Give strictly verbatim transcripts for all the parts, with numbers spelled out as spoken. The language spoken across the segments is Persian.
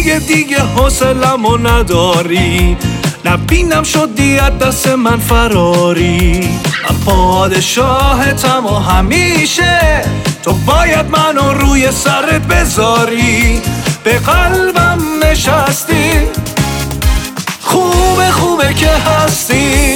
دیگه دیگه حوصله‌مو نداری، نبینم شدی از دست من فراری. من پادشاهتم و همیشه تو باید منو روی سرت بذاری. به قلبم نشستی، خوبه خوبه که هستی.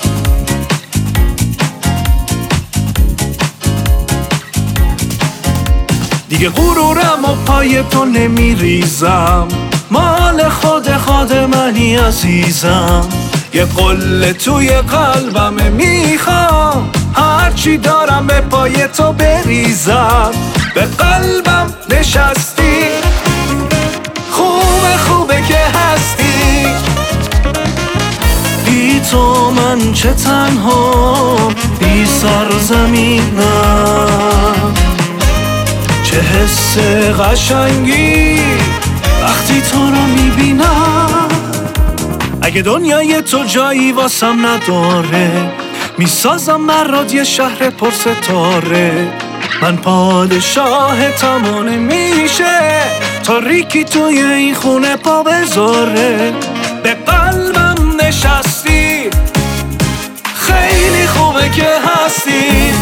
دیگه غرورم و پای تو نمیریزم، مال خود خود منی عزیزم. یه قله توی قلبم میخوام، هرچی دارم به پای تو بریزم. به قلبم نشستی، خوبه خوبه که هستی. بی تو من چه تنها، بی سرزمینم. چه حس قشنگی وقتی تو رو میبینم. اگه دنیای تو جایی واسم نداره، میسازم مراد یه شهر پر ستاره. من پادشاهتم و نمیشه تاریکی توی این خونه پا بذاره. به قلبم نشستی، خیلی خوبه که هستی.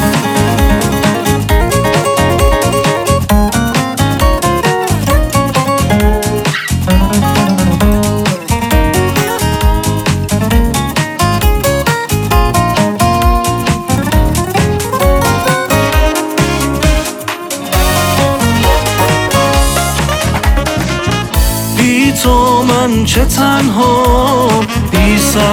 بی تو من چه تنها، بی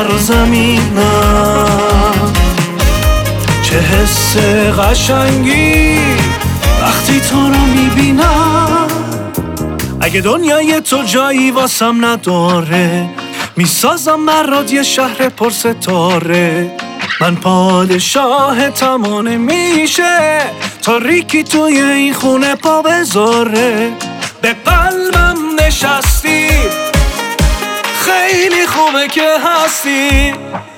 سرزمینم. چه حس قشنگی وقتی تو رو میبینم. اگه دنیای تو جایی واسم نداره، میسازم مراد یه شهر پر ستاره. من پادشاهتم و نمیشه تاریکی توی این خونه پا بذاره. به قلبم نشستی، خیلی خوبه که هستی.